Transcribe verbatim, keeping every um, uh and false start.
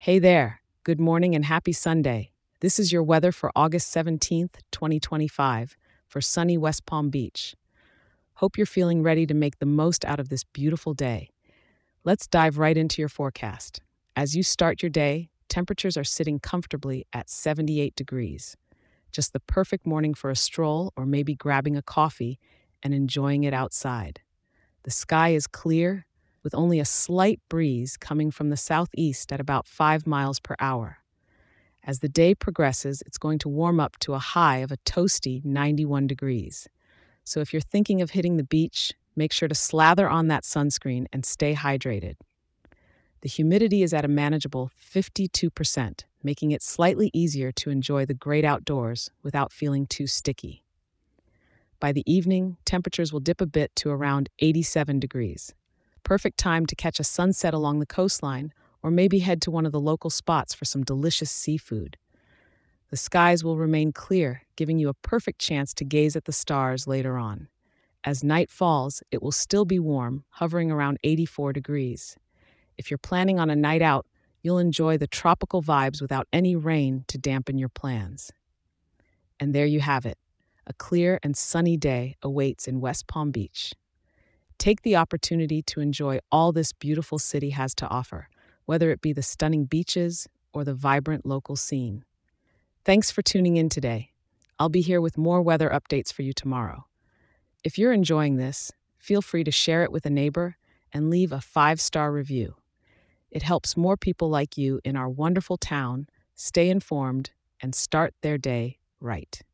Hey there. Good morning and happy Sunday. This is your weather for August seventeenth, twenty twenty-five, for sunny West Palm Beach. Hope you're feeling ready to make the most out of this beautiful day. Let's dive right into your forecast. As you start your day, temperatures are sitting comfortably at seventy-eight degrees. Just the perfect morning for a stroll or maybe grabbing a coffee and enjoying it outside. The sky is clear, with only a slight breeze coming from the southeast at about five miles per hour. As the day progresses, it's going to warm up to a high of a toasty ninety-one degrees. So if you're thinking of hitting the beach, make sure to slather on that sunscreen and stay hydrated. The humidity is at a manageable fifty-two percent, making it slightly easier to enjoy the great outdoors without feeling too sticky. By the evening, temperatures will dip a bit to around eighty-seven degrees. Perfect time to catch a sunset along the coastline or maybe head to one of the local spots for some delicious seafood. The skies will remain clear, giving you a perfect chance to gaze at the stars later on. As night falls, it will still be warm, hovering around eighty-four degrees. If you're planning on a night out, you'll enjoy the tropical vibes without any rain to dampen your plans. And there you have it. A clear and sunny day awaits in West Palm Beach. Take the opportunity to enjoy all this beautiful city has to offer, whether it be the stunning beaches or the vibrant local scene. Thanks for tuning in today. I'll be here with more weather updates for you tomorrow. If you're enjoying this, feel free to share it with a neighbor and leave a five-star review. It helps more people like you in our wonderful town stay informed and start their day right.